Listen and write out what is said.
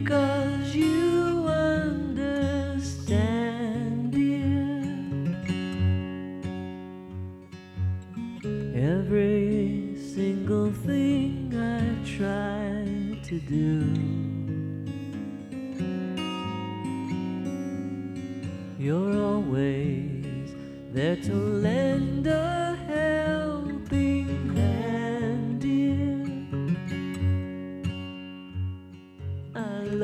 'cause you understand, dear. Every single thing I try to do, you're always there to lend a